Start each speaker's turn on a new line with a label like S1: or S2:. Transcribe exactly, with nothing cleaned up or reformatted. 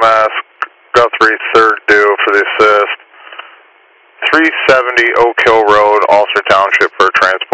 S1: M S, Guthrie, third due for the assist. three seventy Oak Hill Road, Ulster Township for transport.